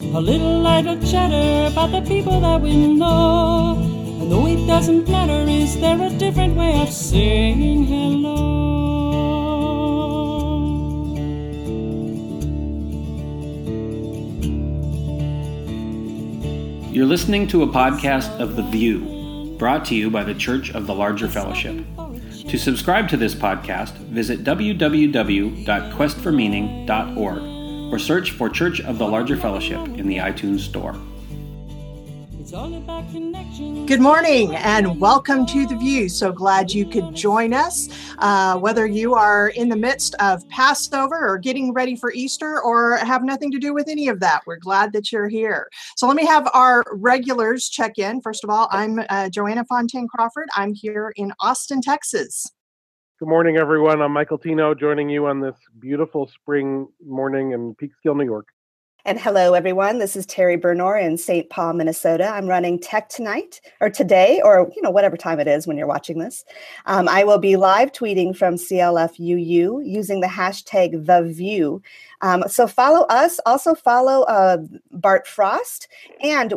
A little idle chatter about the people that we know. And though it doesn't matter, is there a different way of saying hello? You're listening to a podcast of The View, brought to you by the Church of the Larger Fellowship. To subscribe to this podcast, visit www.questformeaning.org or search for Church of the Larger Fellowship in the iTunes Store. Good morning and welcome to The View. So glad you could join us. Whether you are in the midst of Passover or getting ready for Easter or have nothing to do with any of that, we're glad that you're here. So let me have our regulars check in. First of all, I'm Joanna Fontaine Crawford. I'm here in Austin, Texas. Good morning, everyone. I'm Michael Tino, joining you on this beautiful spring morning in Peekskill, New York. And hello, everyone. This is Terry Bernor in St. Paul, Minnesota. I'm running Tech Tonight, or today, or whatever time it is when you're watching this. I will be live tweeting from CLFUU using the hashtag TheView. So follow us. Also follow Bart Frost and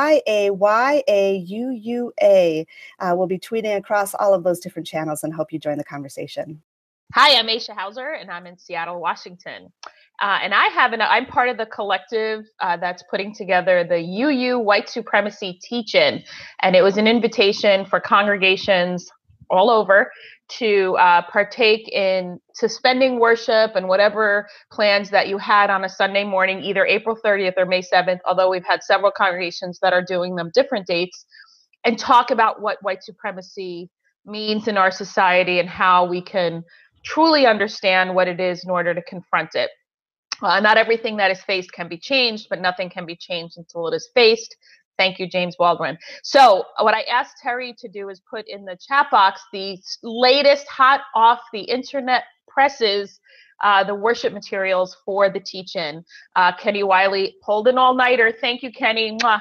YAYAUUA. We'll be tweeting across all of those different channels and hope you join the conversation. Hi, I'm Aisha Hauser, and I'm in Seattle, Washington. And I'm part of the collective that's putting together the UU White Supremacy Teach-In. And it was an invitation for congregations all over to partake in suspending worship and whatever plans that you had on a Sunday morning, either April 30th or May 7th, although we've had several congregations that are doing them different dates, and talk about what white supremacy means in our society and how we can truly understand what it is in order to confront it. Not everything that is faced can be changed, but nothing can be changed until it is faced. Thank you, James Baldwin. So what I asked Terry to do is put in the chat box the latest hot off the internet presses, the worship materials for the teach-in. Kenny Wiley pulled an all-nighter. Thank you, Kenny. Mwah.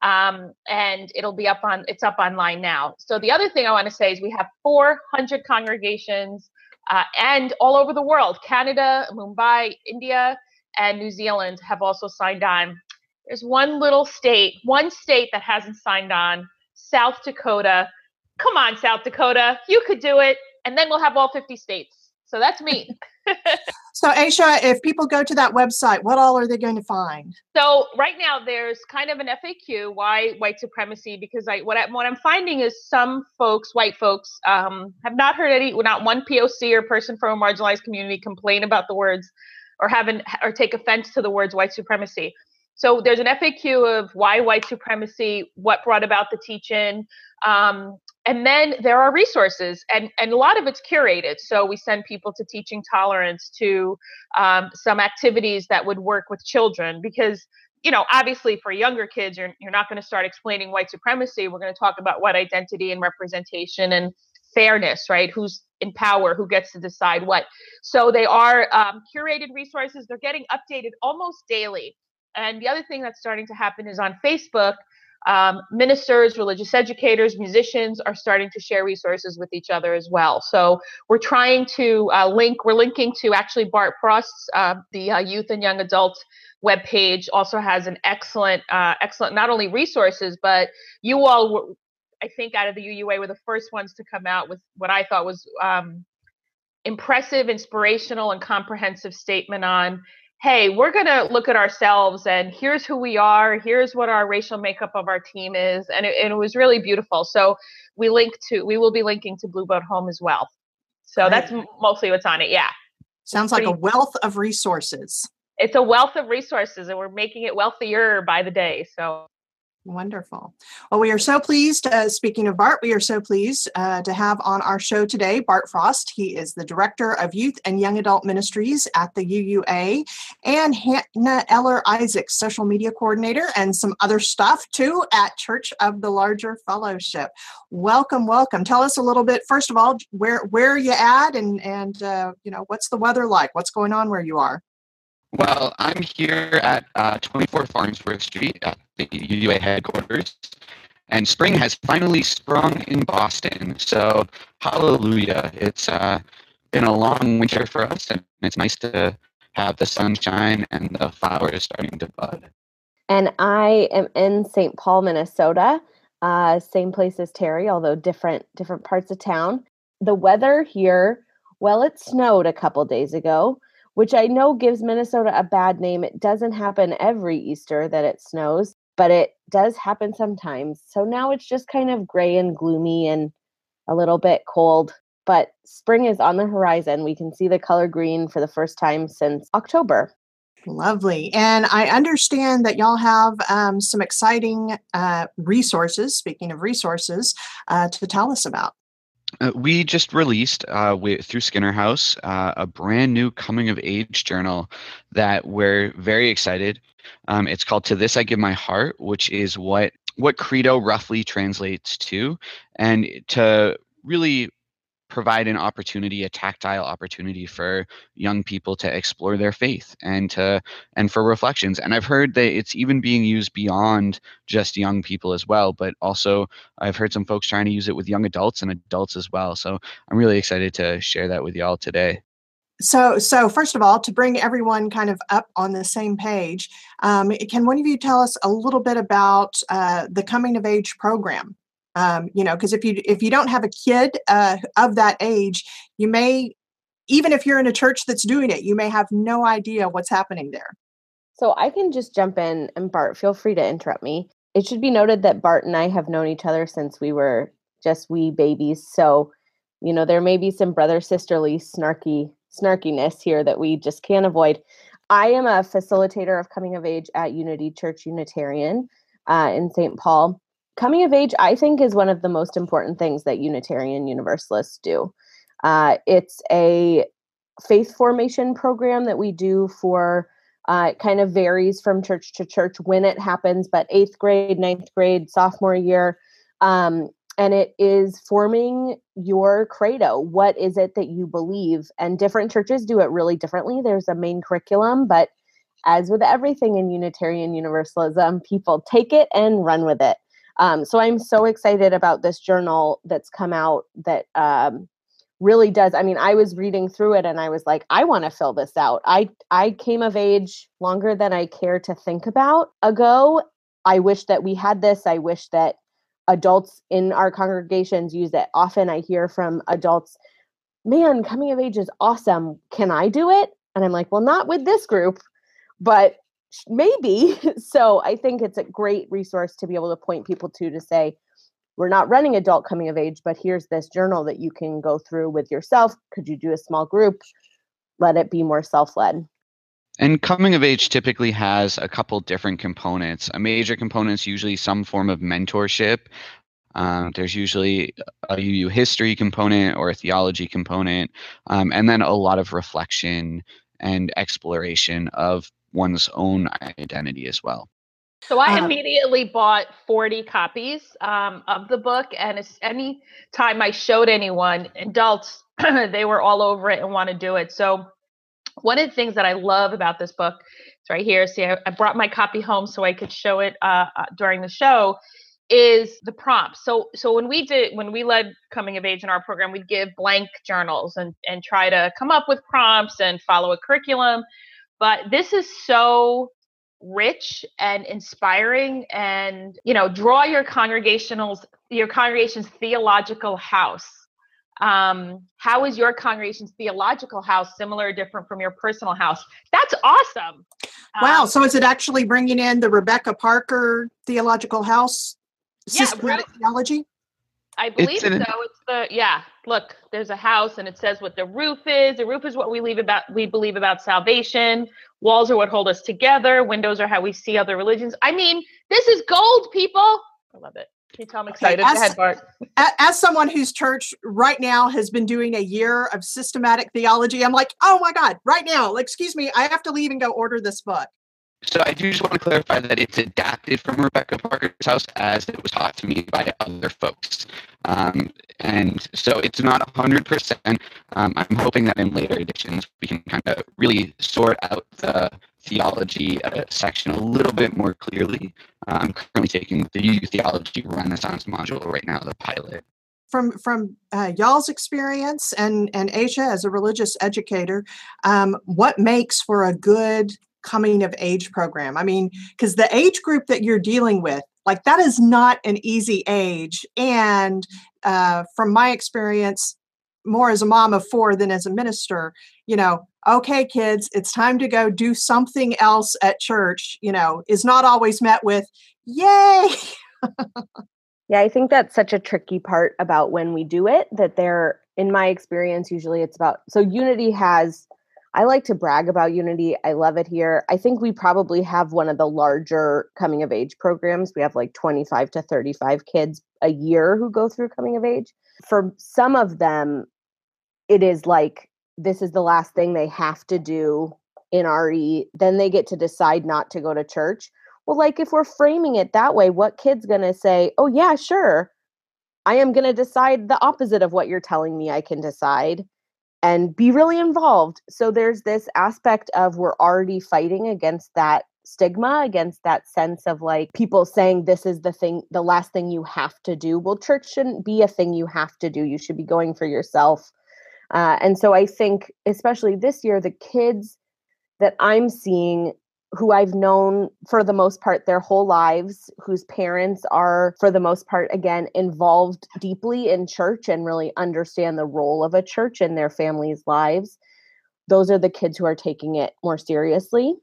And it's up online now. So the other thing I want to say is we have 400 congregations and all over the world. Canada, Mumbai, India, and New Zealand have also signed on. There's one state that hasn't signed on, South Dakota. Come on, South Dakota, you could do it. And then we'll have all 50 states. So that's me. So Aisha, if people go to that website, what all are they going to find? So right now there's kind of an FAQ, why white supremacy, because what I'm finding is some folks, white folks, have not heard not one POC or person from a marginalized community complain about the words or take offense to the words white supremacy. So there's an FAQ of why white supremacy, what brought about the teach-in, and then there are resources, and a lot of it's curated. So we send people to Teaching Tolerance, to some activities that would work with children, because, obviously for younger kids, you're not going to start explaining white supremacy. We're going to talk about what identity and representation and fairness, right? Who's in power, who gets to decide what. So they are curated resources. They're getting updated almost daily. And the other thing that's starting to happen is on Facebook, ministers, religious educators, musicians are starting to share resources with each other as well. So we're trying to we're linking to actually Bart Frost's, the youth and young adult webpage also has an excellent, not only resources, but you all were, I think out of the UUA were the first ones to come out with what I thought was impressive, inspirational, and comprehensive statement on, hey, we're going to look at ourselves and here's who we are. Here's what our racial makeup of our team is. And it was really beautiful. So we will be linking to Blue Boat Home as well. So that's mostly what's on it. Yeah. Sounds like a wealth of resources. It's a wealth of resources, and we're making it wealthier by the day. So wonderful. Well, we are so pleased, speaking of Bart, we are so pleased to have on our show today Bart Frost. He is the Director of Youth and Young Adult Ministries at the UUA, and Hannah Eller-Isaacs, Social Media Coordinator, and some other stuff too at Church of the Larger Fellowship. Welcome, welcome. Tell us a little bit, first of all, where are you at, and what's the weather like? What's going on where you are? Well, I'm here at 24 Farnsworth Street at the UUA headquarters, and spring has finally sprung in Boston. So, hallelujah. It's been a long winter for us, and it's nice to have the sunshine and the flowers starting to bud. And I am in St. Paul, Minnesota, same place as Terry, although different parts of town. The weather here, well, it snowed a couple days ago, which I know gives Minnesota a bad name. It doesn't happen every Easter that it snows, but it does happen sometimes. So now it's just kind of gray and gloomy and a little bit cold, but spring is on the horizon. We can see the color green for the first time since October. Lovely. And I understand that y'all have some exciting resources, speaking of resources, to tell us about. We just released through Skinner House a brand new coming of age journal that we're very excited. It's called To This I Give My Heart, which is what Credo roughly translates to, and to really provide an opportunity, a tactile opportunity for young people to explore their faith and for reflections. And I've heard that it's even being used beyond just young people as well, but also I've heard some folks trying to use it with young adults and adults as well. So I'm really excited to share that with y'all today. So first of all, to bring everyone kind of up on the same page, can one of you tell us a little bit about the coming of age program? Because if you don't have a kid of that age, you may, even if you're in a church that's doing it, you may have no idea what's happening there. So I can just jump in, and Bart, feel free to interrupt me. It should be noted that Bart and I have known each other since we were just wee babies. So, there may be some brother-sisterly snarkiness here that we just can't avoid. I am a facilitator of coming of age at Unity Church Unitarian in St. Paul. Coming of age, I think, is one of the most important things that Unitarian Universalists do. It's a faith formation program that we do for, it kind of varies from church to church when it happens, but 8th grade, 9th grade, sophomore year. And it is forming your credo. What is it that you believe? And different churches do it really differently. There's a main curriculum, but as with everything in Unitarian Universalism, people take it and run with it. So I'm so excited about this journal that's come out that really does. I mean, I was reading through it and I was like, I want to fill this out. I came of age longer than I care to think about ago. I wish that we had this. I wish that adults in our congregations use it. Often I hear from adults, man, coming of age is awesome. Can I do it? And I'm like, well, not with this group, but maybe. So I think it's a great resource to be able to point people to say, we're not running adult coming of age, but here's this journal that you can go through with yourself. Could you do a small group? Let it be more self-led. And coming of age typically has a couple different components. A major component is usually some form of mentorship. There's usually a UU history component or a theology component, and then a lot of reflection and exploration of one's own identity as well. So I immediately bought 40 copies of the book, and any time I showed anyone, adults, they were all over it and want to do it. So one of the things that I love about this book, it's right here. See, I brought my copy home so I could show it during the show, is the prompts. So when we led coming of age in our program, we'd give blank journals and try to come up with prompts and follow a curriculum. But this is so rich and inspiring, and draw your congregation's theological house. How is your congregation's theological house similar or different from your personal house? That's awesome. Wow. So is it actually bringing in the Rebecca Parker theological house systematic theology? I believe so. It's look, there's a house and it says what the roof is. The roof is what we believe about salvation. Walls are what hold us together. Windows are how we see other religions. I mean, this is gold, people. I love it. Can you tell I'm excited? Go ahead, Bart. As someone whose church right now has been doing a year of systematic theology, I'm like, oh my God, right now, excuse me, I have to leave and go order this book. So I do just want to clarify that it's adapted from Rebecca Parker's house as it was taught to me by other folks. And so it's not 100%. I'm hoping that in later editions, we can kind of really sort out the theology section a little bit more clearly. I'm currently taking the UU Theology Renaissance module right now, the pilot. From y'all's experience and Asia as a religious educator, what makes for a good coming of age program? I mean, because the age group that you're dealing with, like, that is not an easy age. And from my experience, more as a mom of 4 than as a minister, okay, kids, it's time to go do something else at church, is not always met with, yay. Yeah, I think that's such a tricky part about when we do it, that in my experience, usually it's about, so Unity I like to brag about Unity. I love it here. I think we probably have one of the larger coming of age programs. We have like 25 to 35 kids a year who go through coming of age. For some of them, it is like, this is the last thing they have to do in RE. Then they get to decide not to go to church. Well, like, if we're framing it that way, what kid's going to say, oh yeah, sure, I am going to decide the opposite of what you're telling me I can decide, and be really involved. So there's this aspect of, we're already fighting against that stigma, against that sense of like people saying this is the last thing you have to do. Well, church shouldn't be a thing you have to do. You should be going for yourself. And so I think, especially this year, the kids that I'm seeing, who I've known for the most part their whole lives, whose parents are for the most part, again, involved deeply in church and really understand the role of a church in their families' lives. Those are the kids who are taking it more seriously.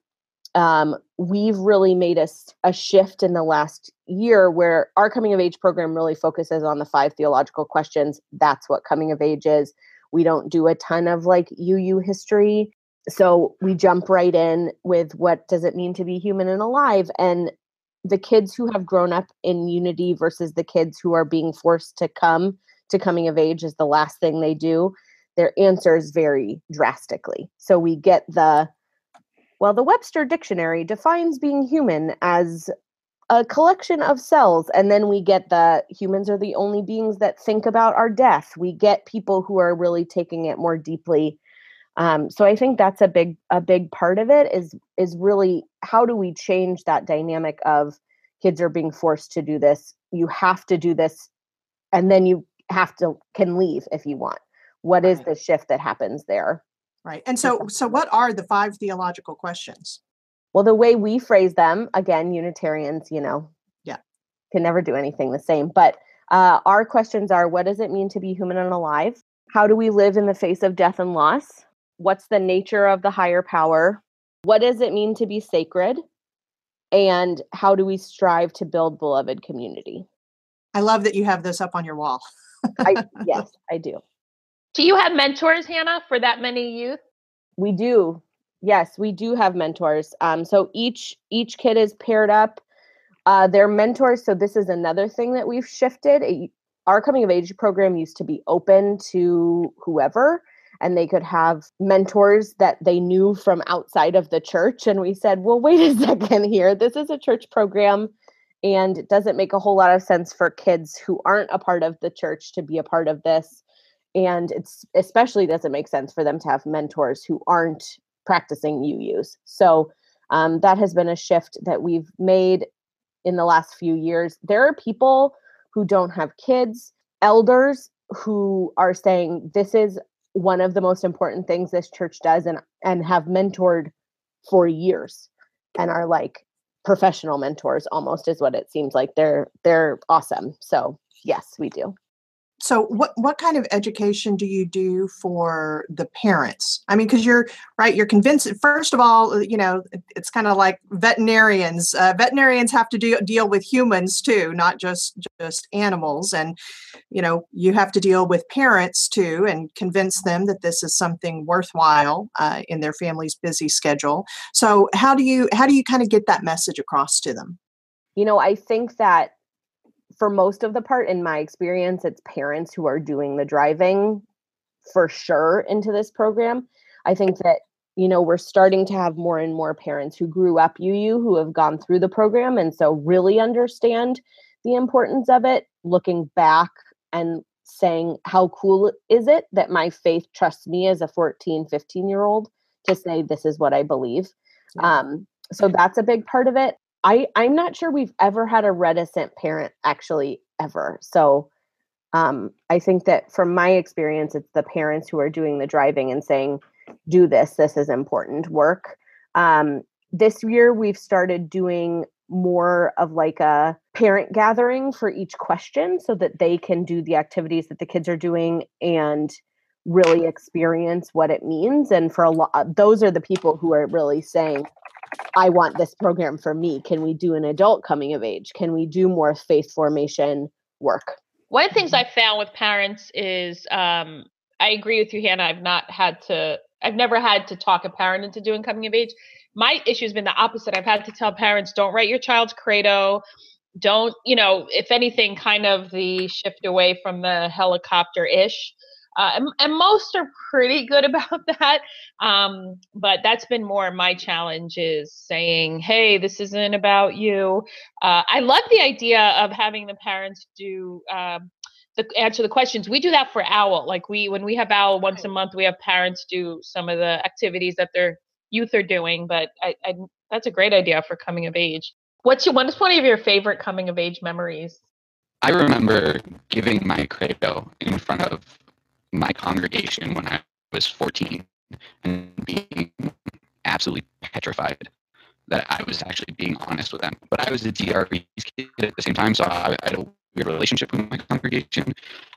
We've really made a shift in the last year where our coming of age program really focuses on the 5 theological questions. That's what coming of age is. We don't do a ton of like UU history. So we jump right in with, what does it mean to be human and alive? And the kids who have grown up in Unity versus the kids who are being forced to come to coming of age as the last thing they do, their answers vary drastically. So we get the Webster Dictionary defines being human as a collection of cells. And then we get the humans are the only beings that think about our death. We get people who are really taking it more deeply. So I think that's a big part of it is really, how do we change that dynamic of kids are being forced to do this? You have to do this, and then you can leave if you want. What is the shift that happens there? Right. And so what are the 5 theological questions? Well, the way we phrase them, again, Unitarians, can never do anything the same. But our questions are, what does it mean to be human and alive? How do we live in the face of death and loss? What's the nature of the higher power? What does it mean to be sacred? And how do we strive to build beloved community? I love that you have this up on your wall. Yes, I do. Do you have mentors, Hannah, for that many youth? We do. Yes, we do have mentors. So each kid is paired up. They're mentors. So this is another thing that we've shifted. Our coming of age program used to be open to whoever, and they could have mentors that they knew from outside of the church. And we said, well, wait a second here. This is a church program, and it doesn't make a whole lot of sense for kids who aren't a part of the church to be a part of this. And it's especially doesn't make sense for them to have mentors who aren't practicing UUs. So that has been a shift that we've made in the last few years. There are people who don't have kids, elders who are saying this is one of the most important things this church does, and have mentored for years and are like professional mentors almost, is what it seems like. They're awesome. So yes, we do. So what kind of education do you do for the parents? I mean, because you're convinced, first of all, it's kind of like veterinarians. Veterinarians have to deal with humans too, not just animals. And, you have to deal with parents too, and convince them that this is something worthwhile in their family's busy schedule. So how do you kind of get that message across to them? I think that for most of the part, in my experience, it's parents who are doing the driving for sure into this program. I think that, we're starting to have more and more parents who grew up UU who have gone through the program, and so really understand the importance of it, looking back and saying, how cool is it that my faith trusts me as a 14, 15-year-old to say, this is what I believe. Yeah. So that's a big part of it. I'm not sure we've ever had a reticent parent, actually, ever. So I think that from my experience, it's the parents who are doing the driving and saying, do this is important work. this year we've started doing more of like a parent gathering for each question so that they can do the activities that the kids are doing and really experience what it means. And for a lot, those are the people who are really saying, I want this program for me. Can we do an adult coming of age? Can we do more faith formation work? One of the things I found with parents is, I agree with you, Hannah. I've never had to talk a parent into doing coming of age. My issue has been the opposite. I've had to tell parents, don't write your child's credo. Don't, if anything, kind of the shift away from the helicopter-ish. And most are pretty good about that. But that's been more my challenge, is saying, hey, this isn't about you. I love the idea of having the parents do answer the questions. We do that for OWL. Like when we have OWL once a month, we have parents do some of the activities that their youth are doing. But I that's a great idea for coming of age. What is one of your favorite coming of age memories? I remember giving my credo in front of my congregation when I was 14 and being absolutely petrified that I was actually being honest with them. But I was a DRE kid at the same time, so I had a weird relationship with my congregation.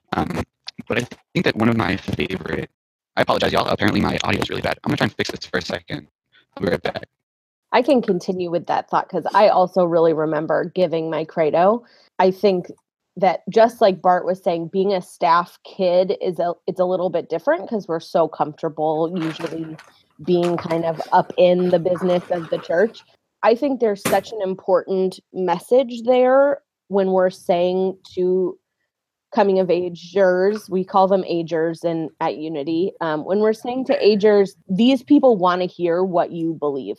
But I think that one of my favorite, I apologize, y'all. Apparently my audio is really bad. I'm going to try and fix this for a second. I'll be right back. I can continue with that thought because I also really remember giving my credo. I think that just like Bart was saying, being a staff kid it's a little bit different because we're so comfortable usually being kind of up in the business of the church. I think there's such an important message there when we're saying to coming of agers, we call them agers at Unity. When we're saying to agers, these people want to hear what you believe.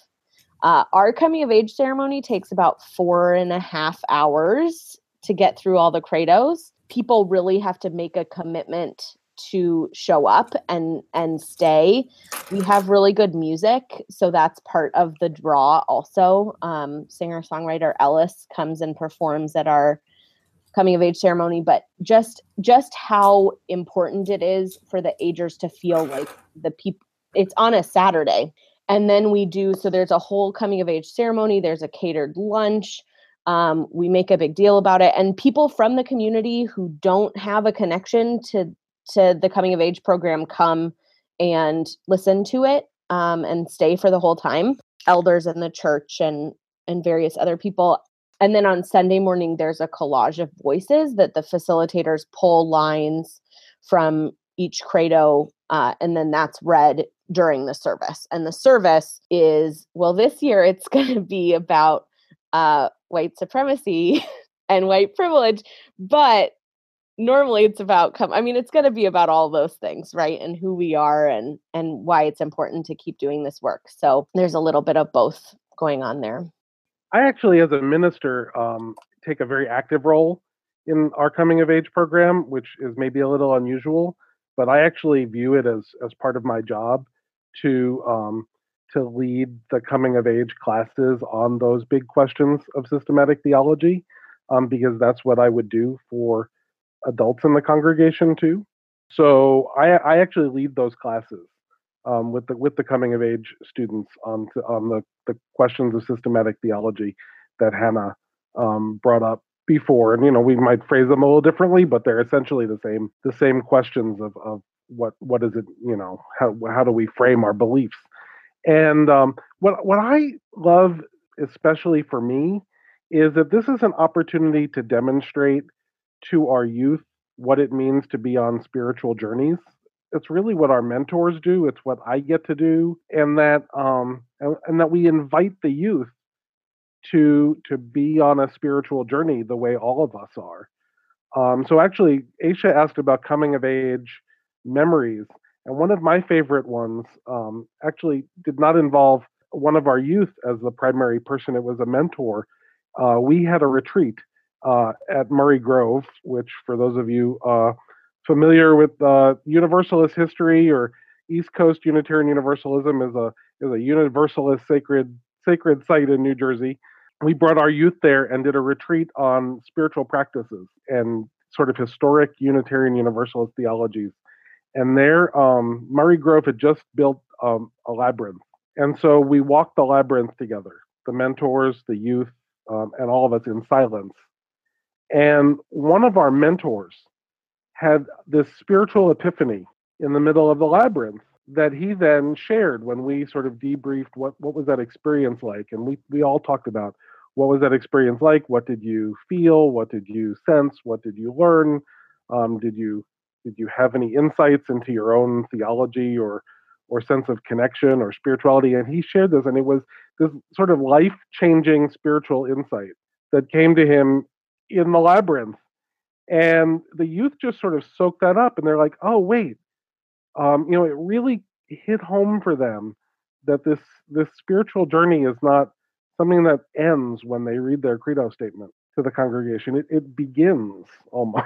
Our coming of age ceremony takes about 4.5 hours to get through all the credos. People really have to make a commitment to show up and stay. We have really good music, so that's part of the draw also. Singer-songwriter Ellis comes and performs at our coming of age ceremony, but just how important it is for the agers to feel like the people. It's on a Saturday. And then so there's a whole coming of age ceremony. There's a catered lunch. We make a big deal about it. And people from the community who don't have a connection to the coming of age program come and listen to it and stay for the whole time. Elders in the church and various other people. And then on Sunday morning, there's a collage of voices that the facilitators pull lines from each credo, and then that's read during the service. And the service is, well, this year it's going to be about white supremacy and white privilege, but normally it's about it's going to be about all those things, right? And who we are and why it's important to keep doing this work. So there's a little bit of both going on there. I actually, as a minister, take a very active role in our coming of age program, which is maybe a little unusual, but I actually view it as part of my job to lead the coming of age classes on those big questions of systematic theology, because that's what I would do for adults in the congregation too. So I actually lead those classes with the coming of age students on the questions of systematic theology that Hannah brought up before. And we might phrase them a little differently, but they're essentially the same questions of what is it, how do we frame our beliefs. And what I love, especially for me, is that this is an opportunity to demonstrate to our youth what it means to be on spiritual journeys. It's really what our mentors do. It's what I get to do, and that we invite the youth to be on a spiritual journey the way all of us are. So actually, Aisha asked about coming of age memories, and one of my favorite ones actually did not involve one of our youth as the primary person. It was a mentor. We had a retreat at Murray Grove, which, for those of you familiar with Universalist history or East Coast Unitarian Universalism, is a Universalist sacred site in New Jersey. We brought our youth there and did a retreat on spiritual practices and sort of historic Unitarian Universalist theologies. And there, Murray Grove had just built a labyrinth And so we walked the labyrinth together, the mentors, the youth, and all of us in silence. And one of our mentors had this spiritual epiphany in the middle of the labyrinth that he then shared when we sort of debriefed what was that experience like. And we all talked about what was that experience like? What did you feel? What did you sense? What did you learn? Did you have any insights into your own theology or sense of connection or spirituality? And he shared this, and it was this sort of life-changing spiritual insight that came to him in the labyrinth. And the youth just sort of soaked that up, and they're like, oh, wait, it really hit home for them that this spiritual journey is not something that ends when they read their credo statement to the congregation. It begins almost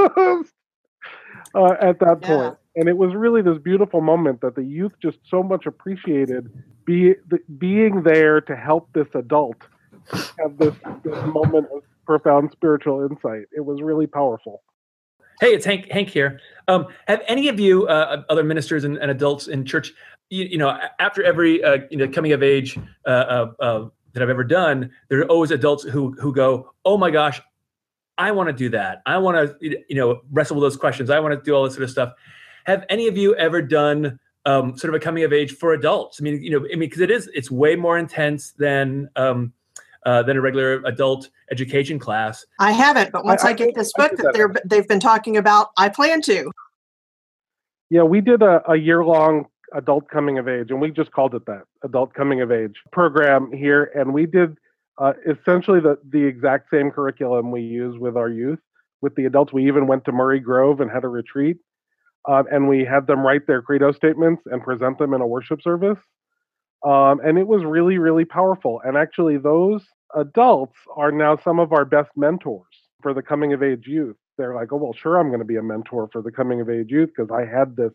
at that point. And it was really this beautiful moment that the youth just so much appreciated being there to help this adult have this moment of profound spiritual insight. It was really powerful. Hey, it's Hank here. Have any of you, other ministers and adults in church, after every coming of age that I've ever done, there are always adults who go, oh my gosh, I want to do that. I want to wrestle with those questions. I want to do all this sort of stuff. Have any of you ever done sort of a coming of age for adults? Because it's way more intense than a regular adult education class. I haven't, but once I get this book that they've been talking about, I plan to. Yeah, we did a year-long adult coming of age, and we just called it that, adult coming of age program here. And we did essentially the exact same curriculum we use with our youth, with the adults. We even went to Murray Grove and had a retreat, and we had them write their credo statements and present them in a worship service. And it was really, really powerful. And actually, those adults are now some of our best mentors for the coming of age youth. They're like, oh, well, sure, I'm going to be a mentor for the coming of age youth because I had this.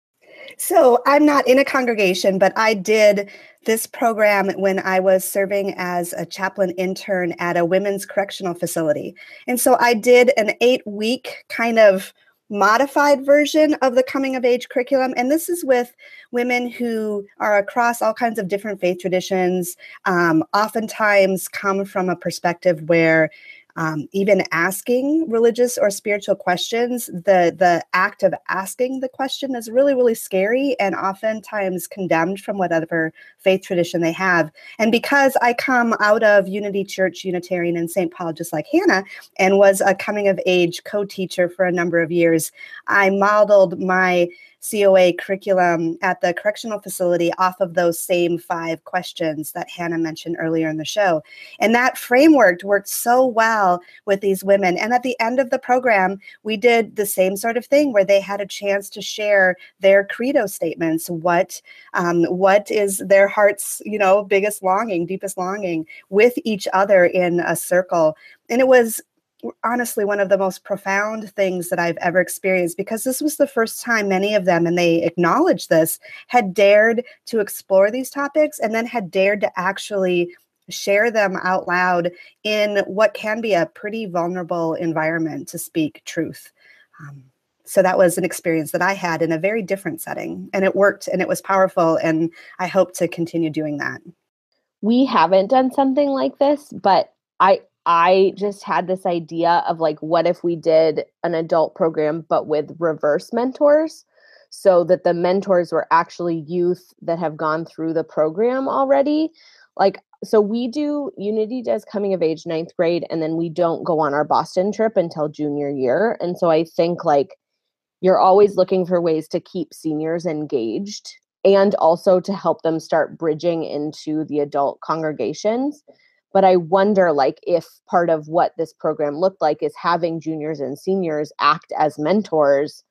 So I'm not in a congregation, but I did this program when I was serving as a chaplain intern at a women's correctional facility. And so I did an 8-week kind of modified version of the coming of age curriculum. And this is with women who are across all kinds of different faith traditions, oftentimes come from a perspective where even asking religious or spiritual questions, the act of asking the question is really, really scary and oftentimes condemned from whatever faith tradition they have. And because I come out of Unity Church, Unitarian in St. Paul, just like Hannah, and was a coming of age co-teacher for a number of years, I modeled my COA curriculum at the correctional facility off of those same 5 questions that Hannah mentioned earlier in the show. And that framework worked so well with these women. And at the end of the program, we did the same sort of thing where they had a chance to share their credo statements. What is their heart's, biggest longing, deepest longing, with each other in a circle. And it was honestly one of the most profound things that I've ever experienced, because this was the first time many of them, and they acknowledged this, had dared to explore these topics and then had dared to actually share them out loud in what can be a pretty vulnerable environment to speak truth. So that was an experience that I had in a very different setting, and it worked and it was powerful. And I hope to continue doing that. We haven't done something like this, but I just had this idea of what if we did an adult program, but with reverse mentors, so that the mentors were actually youth that have gone through the program already. So Unity does coming of age 9th grade, and then we don't go on our Boston trip until junior year. And so I think you're always looking for ways to keep seniors engaged and also to help them start bridging into the adult congregations. But I wonder, if part of what this program looked like is having juniors and seniors act as mentors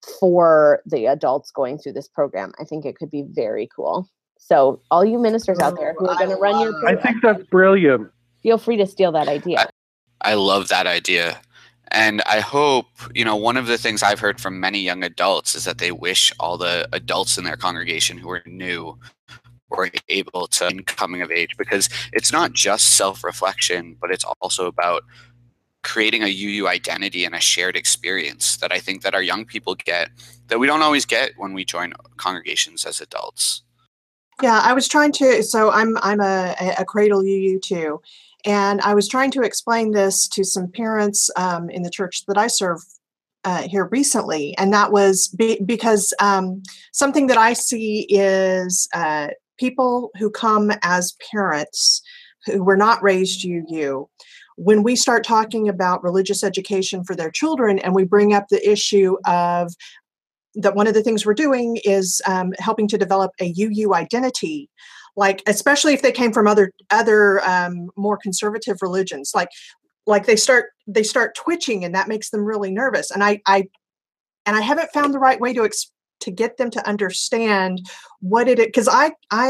for the adults going through this program. I think it could be very cool. So all you ministers out there who are going to run your program, I think that's brilliant. Feel free to steal that idea. I love that idea. And I hope, one of the things I've heard from many young adults is that they wish all the adults in their congregation who are new were able to coming of age, because it's not just self-reflection, but it's also about creating a UU identity and a shared experience that I think that our young people get that we don't always get when we join congregations as adults. Yeah, I was trying to. So I'm a Cradle UU too, and I was trying to explain this to some parents in the church that I serve here recently, and that was because something that I see is people who come as parents who were not raised UU. When we start talking about religious education for their children, and we bring up the issue of that one of the things we're doing is helping to develop a UU identity, like especially if they came from other more conservative religions, like they start twitching, and that makes them really nervous. And I haven't found the right way to get them to understand what it is, because I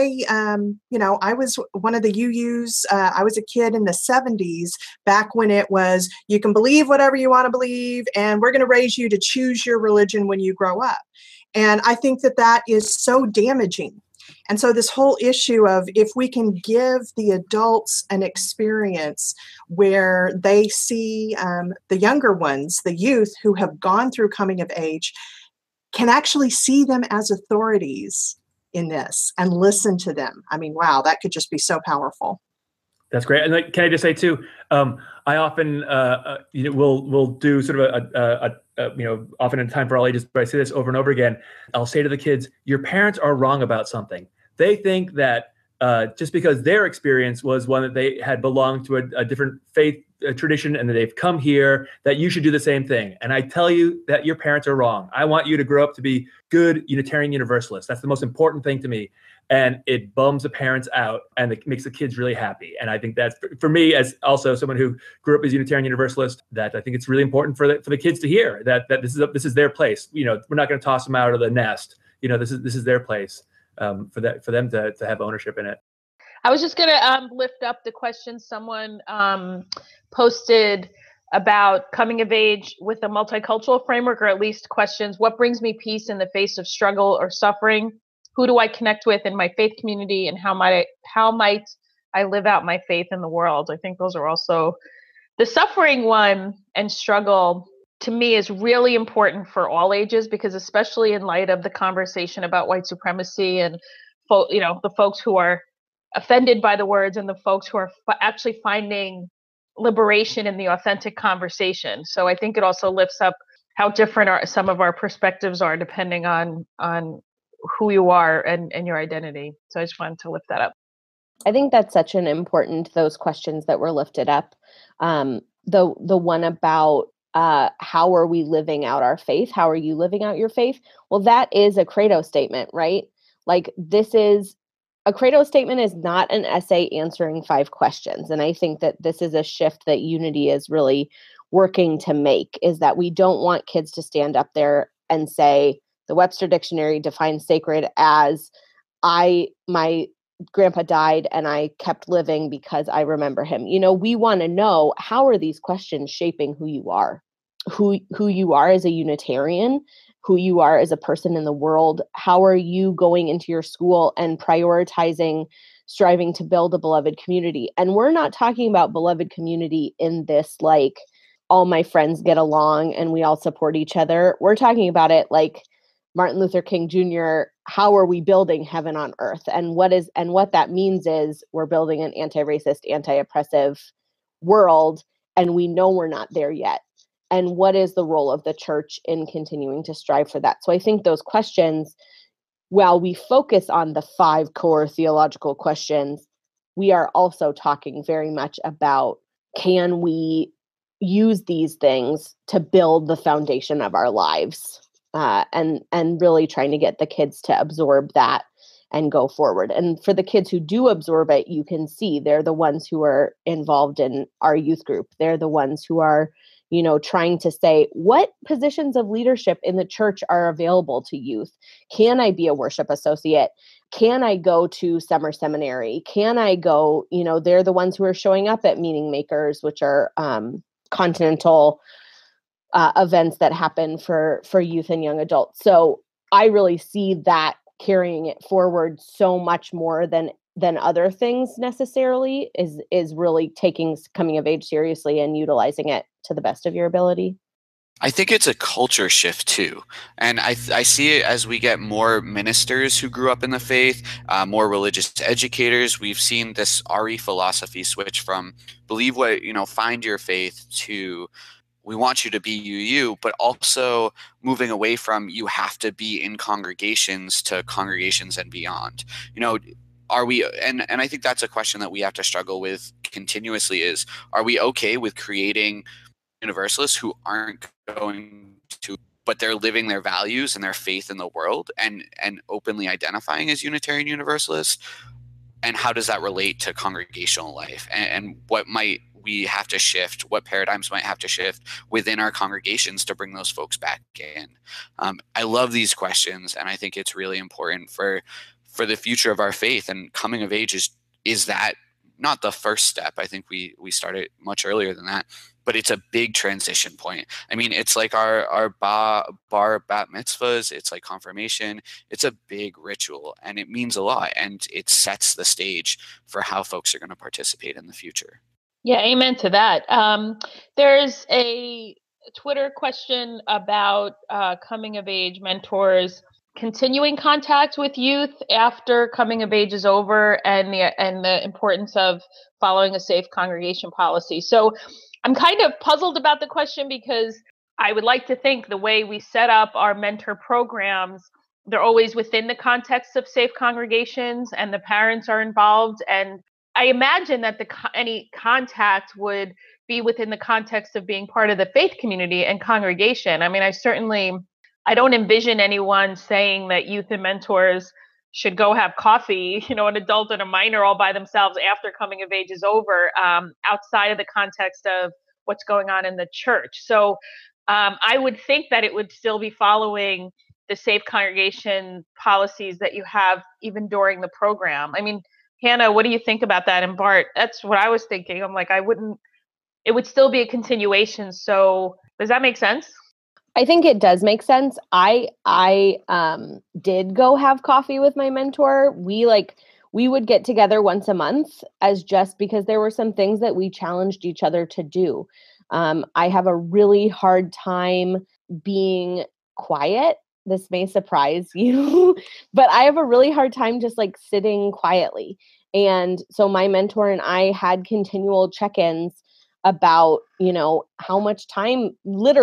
was one of the UUs. I was a kid in the 70s, back when it was, you can believe whatever you want to believe, and we're going to raise you to choose your religion when you grow up. And I think that is so damaging. And so this whole issue of, if we can give the adults an experience where they see the younger ones, the youth who have gone through coming of age, can actually see them as authorities in this and listen to them. I mean, wow, that could just be so powerful. That's great. And can I just say too, I often will do sort of often in Time for All Ages, but I say this over and over again. I'll say to the kids, your parents are wrong about something. They think that just because their experience was one that they had belonged to a different faith tradition, and that they've come here, that you should do the same thing. And I tell you that your parents are wrong. I want you to grow up to be good Unitarian Universalists. That's the most important thing to me. And it bums the parents out, and it makes the kids really happy. And I think that's, for me, as also someone who grew up as Unitarian Universalist, that I think it's really important for the kids to hear that this is their place. We're not going to toss them out of the nest. This is their place, for them to have ownership in it. I was just going to lift up the question someone posted about coming of age with a multicultural framework, or at least questions, what brings me peace in the face of struggle or suffering? Who do I connect with in my faith community, and how might I live out my faith in the world? I think those are also, the suffering one and struggle, to me, is really important for all ages, because especially in light of the conversation about white supremacy and the folks who are offended by the words, and the folks who are actually finding liberation in the authentic conversation. So I think it also lifts up how different some of our perspectives are, depending on who you are and your identity. So I just wanted to lift that up. I think that's such an important, those questions that were lifted up. The one about how are we living out our faith? How are you living out your faith? Well, that is a credo statement, right? Like, a credo statement is not an essay answering 5 questions. And I think that this is a shift that Unity is really working to make, is that we don't want kids to stand up there and say, the Webster Dictionary defines sacred as, my grandpa died and I kept living because I remember him. We want to know, how are these questions shaping who you are, who you are as a Unitarian, who you are as a person in the world. How are you going into your school and prioritizing striving to build a beloved community? And we're not talking about beloved community in this, like, all my friends get along and we all support each other. We're talking about it like Martin Luther King Jr., how are we building heaven on earth? And what that means is, we're building an anti-racist, anti-oppressive world, and we know we're not there yet. And what is the role of the church in continuing to strive for that? So I think those questions, while we focus on the 5 core theological questions, we are also talking very much about, can we use these things to build the foundation of our lives? And really trying to get the kids to absorb that and go forward. And for the kids who do absorb it, you can see they're the ones who are involved in our youth group. They're the ones who are, trying to say, what positions of leadership in the church are available to youth? Can I be a worship associate? Can I go to summer seminary? Can I go, they're the ones who are showing up at Meaning Makers, which are continental events that happen for youth and young adults. So I really see that carrying it forward so much more than other things necessarily is really taking coming of age seriously and utilizing it to the best of your ability. I think it's a culture shift too. And I see it as we get more ministers who grew up in the faith, more religious educators. We've seen this RE philosophy switch from believe what, find your faith to we want you to be you, but also moving away from you have to be in congregations to congregations and beyond. Are we, and I think that's a question that we have to struggle with continuously is, are we okay with creating universalists who aren't going to, but they're living their values and their faith in the world and openly identifying as Unitarian Universalists? And how does that relate to congregational life? And what might we have to shift, what paradigms might have to shift within our congregations to bring those folks back in? I love these questions, and I think it's really important for the future of our faith. And coming of age is that not the first step. I think we started much earlier than that, but it's a big transition point. I mean, it's like our bar bat mitzvahs, it's like confirmation. It's a big ritual, and it means a lot, and it sets the stage for how folks are going to participate in the future. Yeah, amen to that. There's a Twitter question about coming of age mentors continuing contact with youth after coming of age is over, and the importance of following a safe congregation policy. So I'm kind of puzzled about the question, because I would like to think the way we set up our mentor programs, they're always within the context of safe congregations, and the parents are involved. And I imagine that any contact would be within the context of being part of the faith community and congregation. I mean, I don't envision anyone saying that youth and mentors should go have coffee, an adult and a minor all by themselves after coming of age is over, outside of the context of what's going on in the church. So I would think that it would still be following the safe congregation policies that you have even during the program. I mean, Hannah, what do you think about that? And Bart, that's what I was thinking. I'm like, it would still be a continuation. So does that make sense? I think it does make sense. I did go have coffee with my mentor. We would get together once a month because there were some things that we challenged each other to do. I have a really hard time being quiet. This may surprise you, but I have a really hard time just sitting quietly. And so my mentor and I had continual check-ins about, how much time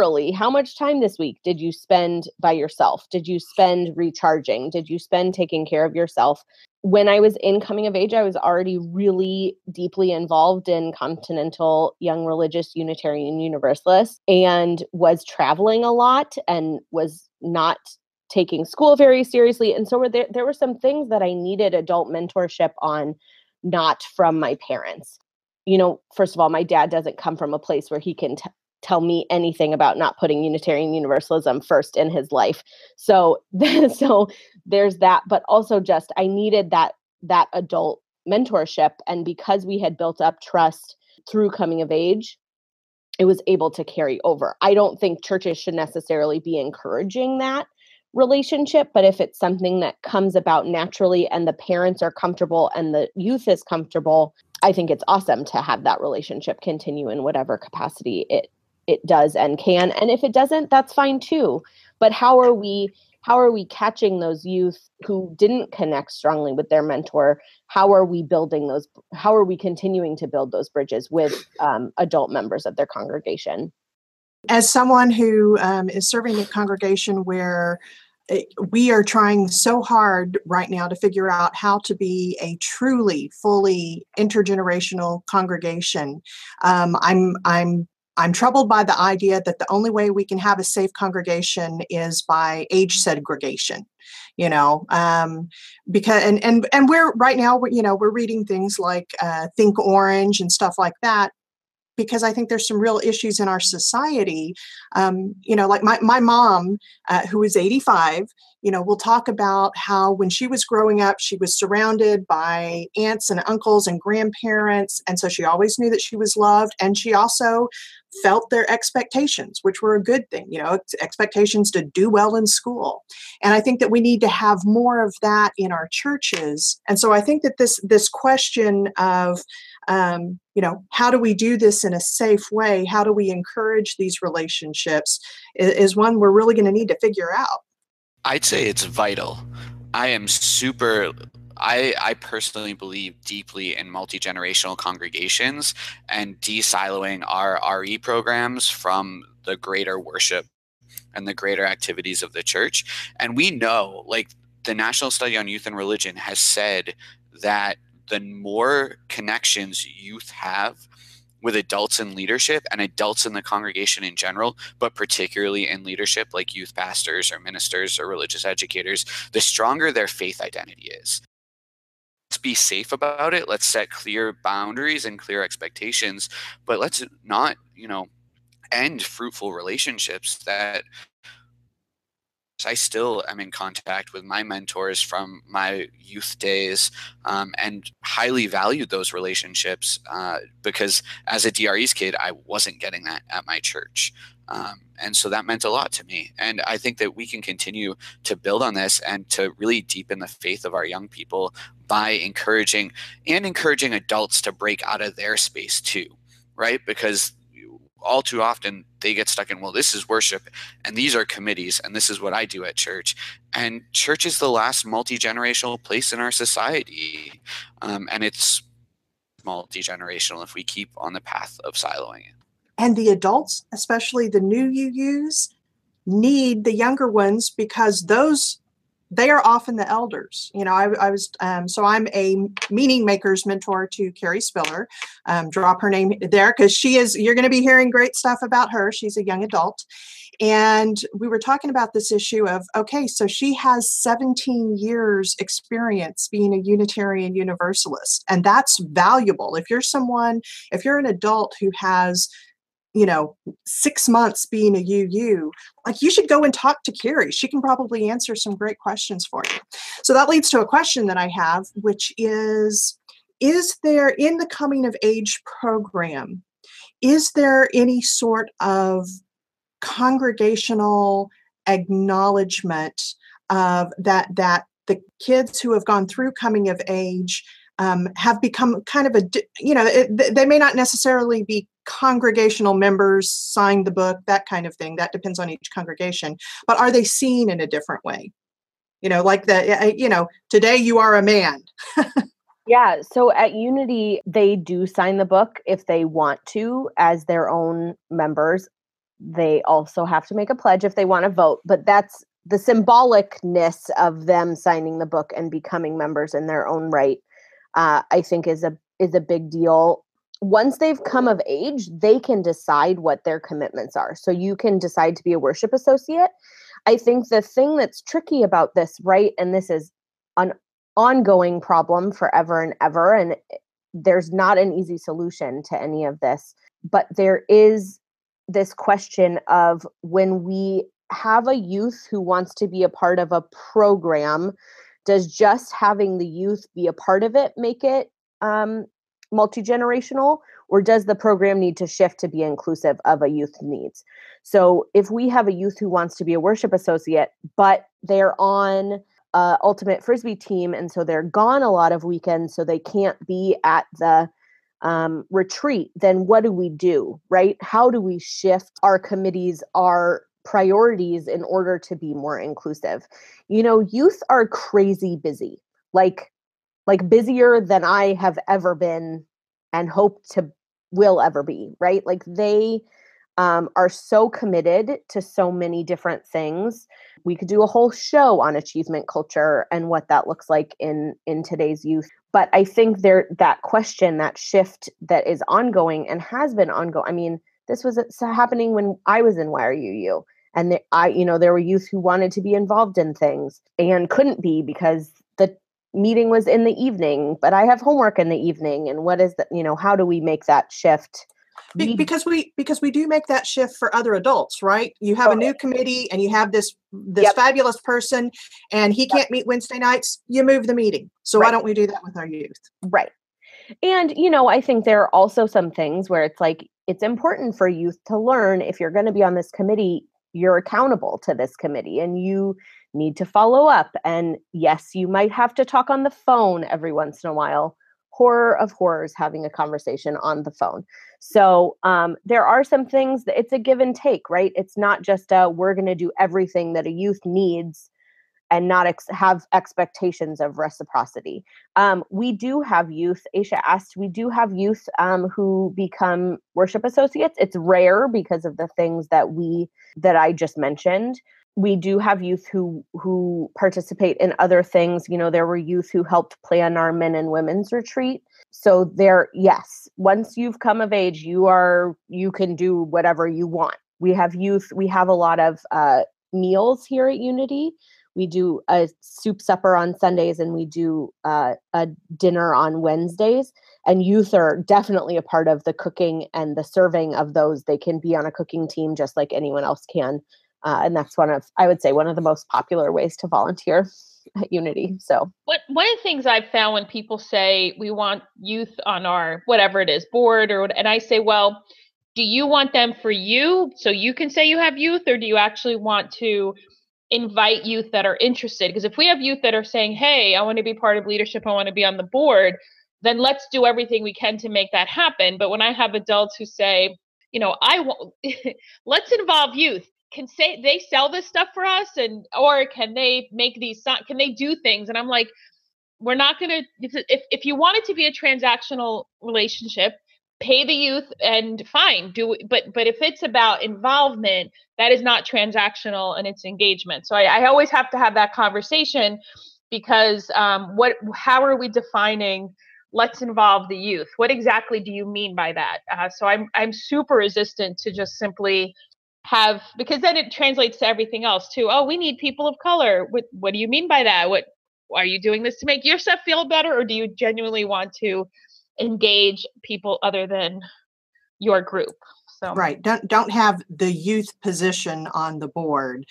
this week did you spend by yourself? Did you spend recharging? Did you spend taking care of yourself? When I was in coming of age, I was already really deeply involved in Continental Young Religious Unitarian Universalists and was traveling a lot and was not taking school very seriously. And so there were some things that I needed adult mentorship on, not from my parents. First of all, my dad doesn't come from a place where he can tell me anything about not putting Unitarian Universalism first in his life. So there's that, but also just I needed that adult mentorship. And because we had built up trust through coming of age, it was able to carry over. I don't think churches should necessarily be encouraging that relationship, but if it's something that comes about naturally and the parents are comfortable and the youth is comfortable, I think it's awesome to have that relationship continue in whatever capacity it does and can. And if it doesn't, that's fine too. But how are we catching those youth who didn't connect strongly with their mentor? How are we continuing to build those bridges with adult members of their congregation? As someone who is serving a congregation where we are trying so hard right now to figure out how to be a truly, fully intergenerational congregation, I'm troubled by the idea that the only way we can have a safe congregation is by age segregation. Because and we're right now we're reading things like Think Orange and stuff like that, because I think there's some real issues in our society. Like my mom, who is 85, will talk about how when she was growing up, she was surrounded by aunts and uncles and grandparents. And so she always knew that she was loved. And she also felt their expectations, which were a good thing, expectations to do well in school. And I think that we need to have more of that in our churches. And so I think that this question of How do we do this in a safe way? How do we encourage these relationships is one we're really going to need to figure out. I'd say it's vital. I personally believe deeply in multi-generational congregations and de-siloing our RE programs from the greater worship and the greater activities of the church. And we know, like, the National Study on Youth and Religion has said that the more connections youth have with adults in leadership and adults in the congregation in general, but particularly in leadership like youth pastors or ministers or religious educators, the stronger their faith identity is. Let's be safe about it. Let's set clear boundaries and clear expectations, but let's not, end fruitful relationships that I still am in contact with my mentors from my youth days, and highly valued those relationships because as a DRE's kid, I wasn't getting that at my church. And so that meant a lot to me. And I think that we can continue to build on this and to really deepen the faith of our young people by encouraging adults to break out of their space too, right? Because all too often they get stuck in, well, this is worship and these are committees and this is what I do at church. And church is the last multi-generational place in our society. And it's multi-generational if we keep on the path of siloing it. And the adults, especially the new UUs, need the younger ones because they are often the elders. So I'm a meaning makers mentor to Carrie Spiller. Drop her name there because you're going to be hearing great stuff about her. She's a young adult. And we were talking about this issue of, okay, so she has 17 years experience being a Unitarian Universalist. And that's valuable. If you're an adult who has 6 months being a UU, like, you should go and talk to Carrie. She can probably answer some great questions for you. So that leads to a question that I have, which is there, in the coming of age program, is there any sort of congregational acknowledgement of that the kids who have gone through coming of age have become kind of they may not necessarily be congregational members, signed the book, that kind of thing. That depends on each congregation. But are they seen in a different way? Today you are a man. Yeah. So at Unity, they do sign the book if they want to as their own members. They also have to make a pledge if they want to vote. But that's the symbolicness of them signing the book and becoming members in their own right. I think is a big deal. Once they've come of age, they can decide what their commitments are. So you can decide to be a worship associate. I think the thing that's tricky about this, right, and this is an ongoing problem forever and ever, and there's not an easy solution to any of this, but there is this question of when we have a youth who wants to be a part of a program, does just having the youth be a part of it make it multi-generational, or does the program need to shift to be inclusive of a youth needs? So if we have a youth who wants to be a worship associate, but they're on Ultimate Frisbee team, and so they're gone a lot of weekends, so they can't be at the retreat, then what do we do, right? How do we shift our committees, our priorities in order to be more inclusive? Youth are crazy busy, like busier than I have ever been and will ever be, right? Like, they are so committed to so many different things. We could do a whole show on achievement culture and what that looks like in today's youth. But I think that question, that shift that is ongoing and has been ongoing. I mean, this was happening when I was in YRUU, and there were youth who wanted to be involved in things and couldn't be because the meeting was in the evening, but I have homework in the evening. And what is that? How do we make that shift? Because we do make that shift for other adults, right? You have a new committee and you have this fabulous person and he can't meet Wednesday nights. You move the meeting. So why don't we do that with our youth? Right. And, I think there are also some things where it's like, it's important for youth to learn, if you're going to be on this committee, you're accountable to this committee and you need to follow up. And yes, you might have to talk on the phone every once in a while, horror of horrors having a conversation on the phone. So there are some things that it's a give and take, right? It's not just we're going to do everything that a youth needs and not have expectations of reciprocity. We do have youth, Aisha asked, we do have youth who become worship associates. It's rare because of the things that I just mentioned. We do have youth who participate in other things. You know, there were youth who helped plan our men and women's retreat. So yes, once you've come of age, you can do whatever you want. We have youth. We have a lot of meals here at Unity. We do a soup supper on Sundays, and we do a dinner on Wednesdays. And youth are definitely a part of the cooking and the serving of those. They can be on a cooking team just like anyone else can. And that's one of the most popular ways to volunteer at Unity. So one of the things I've found when people say we want youth on our whatever it is board and I say, well, do you want them for you so you can say you have youth, or do you actually want to invite youth that are interested? Because if we have youth that are saying, hey, I want to be part of leadership, I want to be on the board, then let's do everything we can to make that happen. But when I have adults who say, you know, let's involve youth, they sell this stuff for us, or can they make can they do things? And I'm like, we're not going to, if you want it to be a transactional relationship, pay the youth and fine, but if it's about involvement, that is not transactional and it's engagement. So I always have to have that conversation, because how are we defining let's involve the youth? What exactly do you mean by that? So I'm super resistant to just simply because then it translates to everything else too. Oh, we need people of color. What do you mean by that? What are you doing this to make yourself feel better, or do you genuinely want to engage people other than your group? So right, don't have the youth position on the board.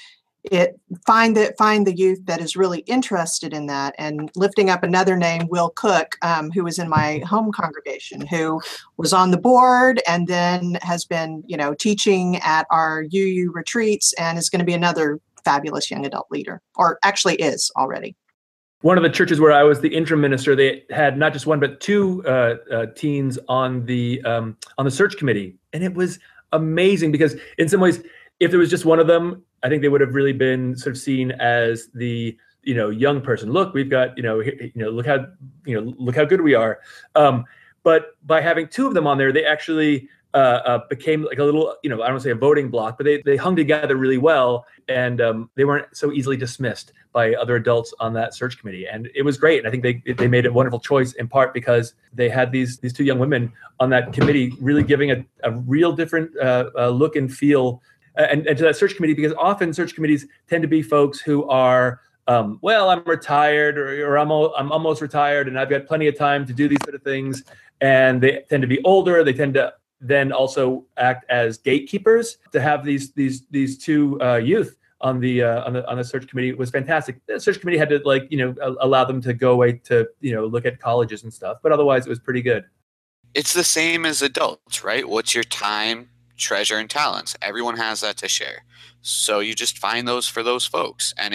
Find the youth that is really interested in that. And lifting up another name, Will Cook, who was in my home congregation, who was on the board and then has been, teaching at our UU retreats, and is going to be another fabulous young adult leader, or actually is already. One of the churches where I was the interim minister, they had not just one but two teens on the search committee, and it was amazing because in some ways, if there was just one of them, I think they would have really been sort of seen as the young person. Look, we've got look how good we are. But by having two of them on there, they actually became like a little, I don't want to say a voting block, but they hung together really well, and they weren't so easily dismissed by other adults on that search committee. And it was great. And I think they made a wonderful choice, in part because they had these two young women on that committee really giving a real different look and feel and to that search committee, because often search committees tend to be folks who are, I'm retired or I'm almost retired and I've got plenty of time to do these sort of things. And they tend to be older. They tend to then also act as gatekeepers. To have these two youth on the search committee was fantastic. The search committee had to allow them to go away to look at colleges and stuff, but otherwise it was pretty good. It's the same as adults, right? What's your time, treasure, and talents? Everyone has that to share. So you just find those for those folks. And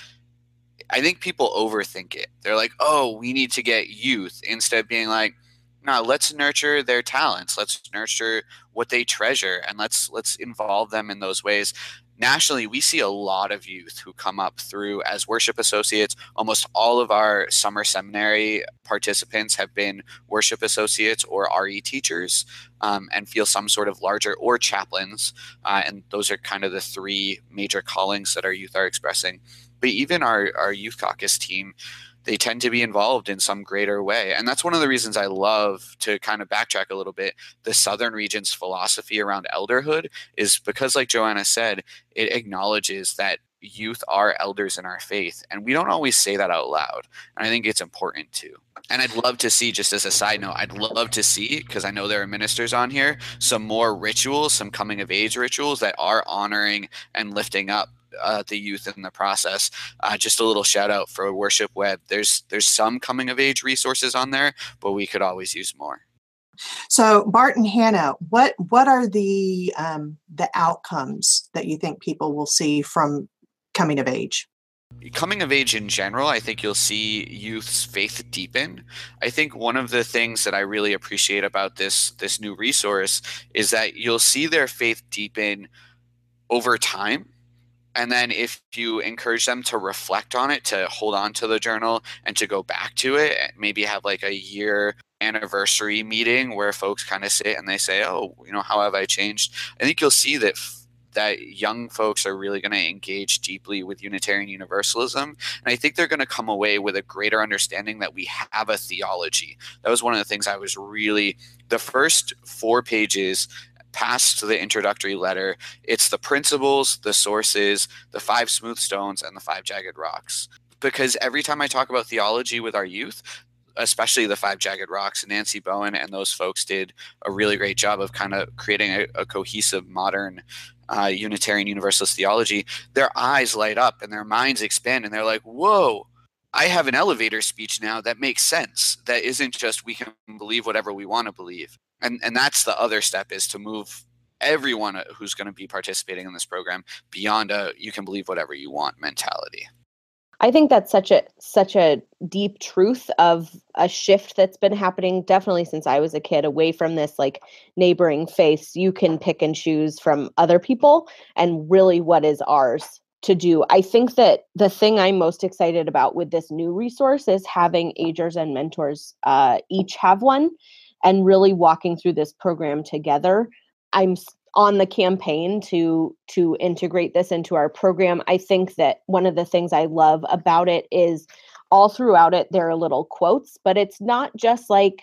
I think people overthink it. They're like, oh, we need to get youth, instead of being like, no, let's nurture their talents. Let's nurture what they treasure, and let's involve them in those ways. Nationally, we see a lot of youth who come up through as worship associates. Almost all of our summer seminary participants have been worship associates or RE teachers, and feel some sort of larger, or chaplains. And those are kind of the three major callings that our youth are expressing. But even our youth caucus team, they tend to be involved in some greater way. And that's one of the reasons I love to kind of backtrack a little bit. The Southern region's philosophy around elderhood is because, like Joanna said, it acknowledges that youth are elders in our faith. And we don't always say that out loud. And I think it's important too. And I'd love to see, just as a side note, because I know there are ministers on here, some more rituals, some coming of age rituals that are honoring and lifting up the youth in the process. Just a little shout out for Worship Web. There's some coming of age resources on there, but we could always use more. So Bart and Hannah, what are the outcomes that you think people will see from coming of age? Coming of age in general, I think you'll see youth's faith deepen. I think one of the things that I really appreciate about this new resource is that you'll see their faith deepen over time. And then if you encourage them to reflect on it, to hold on to the journal and to go back to it, maybe have like a year anniversary meeting where folks kind of sit and they say, oh, how have I changed? I think you'll see that young folks are really going to engage deeply with Unitarian Universalism. And I think they're going to come away with a greater understanding that we have a theology. That was one of the things I was really, the first 4 pages past the introductory letter, it's the principles, the sources, the 5 smooth stones, and the 5 jagged rocks. Because every time I talk about theology with our youth, especially the 5 jagged rocks, Nancy Bowen and those folks did a really great job of kind of creating a cohesive modern Unitarian Universalist theology. Their eyes light up and their minds expand and they're like, whoa, I have an elevator speech now that makes sense. That isn't just we can believe whatever we want to believe. And that's the other step, is to move everyone who's going to be participating in this program beyond a you can believe whatever you want mentality. I think that's such a deep truth of a shift that's been happening definitely since I was a kid, away from this like neighboring faiths. You can pick and choose from other people and really what is ours to do. I think that the thing I'm most excited about with this new resource is having agers and mentors each have one, and really walking through this program together. I'm on the campaign to integrate this into our program. I think that one of the things I love about it is all throughout it, there are little quotes, but it's not just like,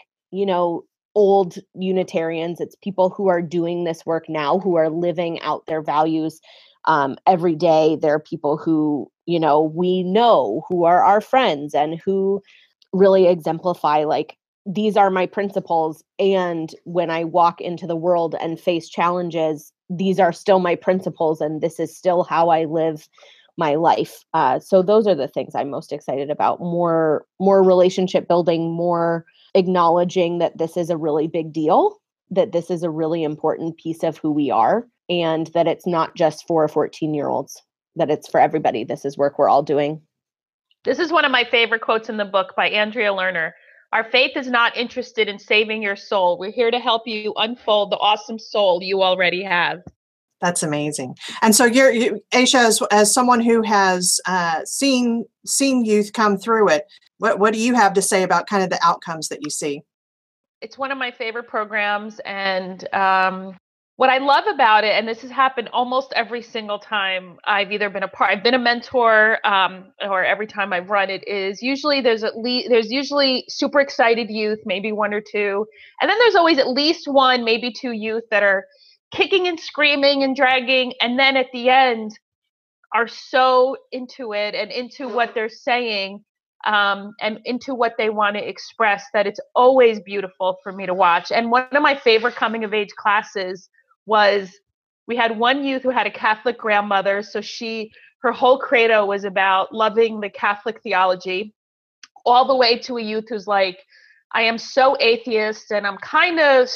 old Unitarians. It's people who are doing this work now, who are living out their values every day. There are people who, we know, who are our friends and who really exemplify like, these are my principles. And when I walk into the world and face challenges, these are still my principles. And this is still how I live my life. So those are the things I'm most excited about. More relationship building, more acknowledging that this is a really big deal, that this is a really important piece of who we are, and that it's not just for 14-year-olds, that it's for everybody. This is work we're all doing. This is one of my favorite quotes in the book by Andrea Lerner. Our faith is not interested in saving your soul. We're here to help you unfold the awesome soul you already have. That's amazing. And so Aisha, as someone who has seen youth come through it, what do you have to say about kind of the outcomes that you see? It's one of my favorite programs. And what I love about it, and this has happened almost every single time I've either been I've been a mentor, or every time I've run it, is usually there's usually super excited youth, maybe 1 or 2. And then there's always at least 1, maybe 2 youth that are kicking and screaming and dragging. And then at the end are so into it and into what they're saying, and into what they want to express, that it's always beautiful for me to watch. And one of my favorite coming of age classes was, we had one youth who had a Catholic grandmother. So her whole credo was about loving the Catholic theology, all the way to a youth who's like, I am so atheist and I'm kind of,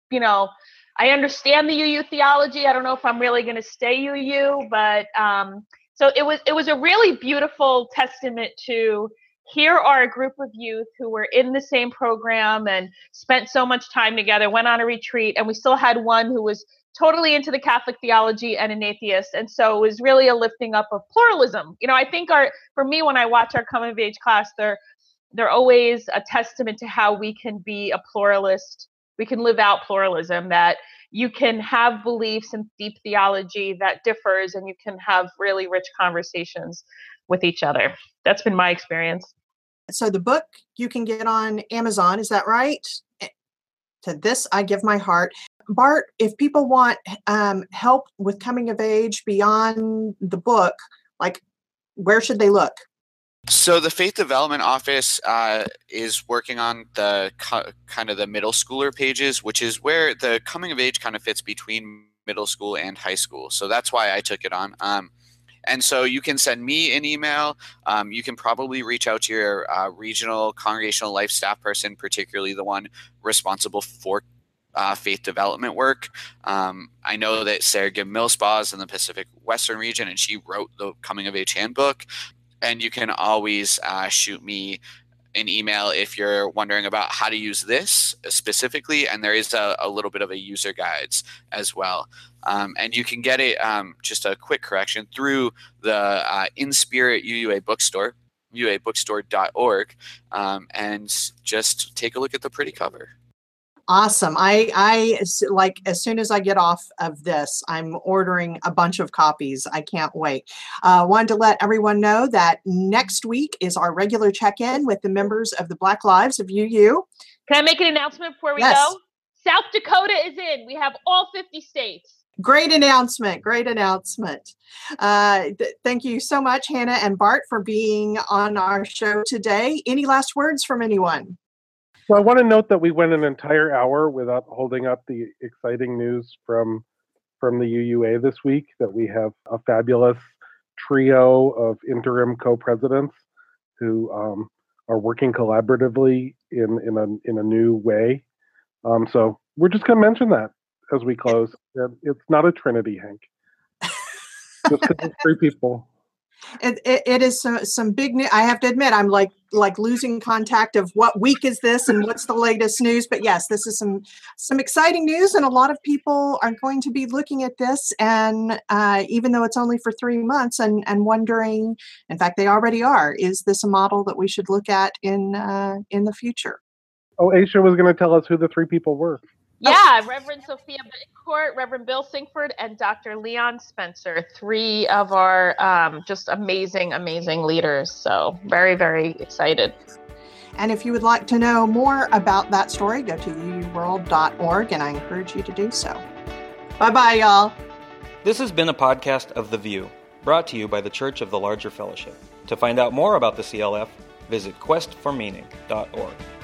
I understand the UU theology. I don't know if I'm really going to stay UU, but so it was a really beautiful testament to, here are a group of youth who were in the same program and spent so much time together, went on a retreat, and we still had one who was totally into the Catholic theology and an atheist. And so it was really a lifting up of pluralism. I think for me, when I watch our coming of age class, they're always a testament to how we can be a pluralist. We can live out pluralism, that you can have beliefs and deep theology that differs, and you can have really rich conversations with each other. That's been my experience. So the book you can get on Amazon, is that right? To This I Give My Heart. Bart, if people want help with coming of age beyond the book, like, where should they look? So the Faith Development Office is working on the kind of the middle schooler pages, which is where the coming of age kind of fits between middle school and high school. So that's why I took it on. And so you can send me an email. You can probably reach out to your regional congregational life staff person, particularly the one responsible for faith development work. I know that Sarah Gibb Millspaw is in the Pacific Western region, and she wrote the Coming of Age Handbook. And you can always shoot me an email if you're wondering about how to use this specifically, and there is a little bit of a user guides as well. And you can get it, just a quick correction, through the InSpirit UUA bookstore, uabookstore.org, and just take a look at the pretty cover. Awesome. I like, as soon as I get off of this, I'm ordering a bunch of copies. I can't wait. Wanted to let everyone know that next week is our regular check-in with the members of the Black Lives of UU. Can I make an announcement before we go? South Dakota is in. We have all 50 states. Great announcement. Great announcement. Thank you so much, Hannah and Bart, for being on our show today. Any last words from anyone? So I want to note that we went an entire hour without holding up the exciting news from the UUA this week, that we have a fabulous trio of interim co-presidents who are working collaboratively in a new way. So we're just going to mention that as we close. It's not a trinity, Hank. Just because it's 3 people. It is some big news. I have to admit, I'm like losing contact of what week is this and what's the latest news. But yes, this is some exciting news, and a lot of people are going to be looking at this, and even though it's only for 3 months, and wondering, in fact, they already are, is this a model that we should look at in the future? Oh, Aisha was going to tell us who the 3 people were. Yeah, Reverend Sophia Betancourt, Reverend Bill Sinkford, and Dr. Leon Spencer, 3 of our just amazing, amazing leaders. So very, very excited. And if you would like to know more about that story, go to uuworld.org, and I encourage you to do so. Bye-bye, y'all. This has been a podcast of The View, brought to you by the Church of the Larger Fellowship. To find out more about the CLF, visit questformeaning.org.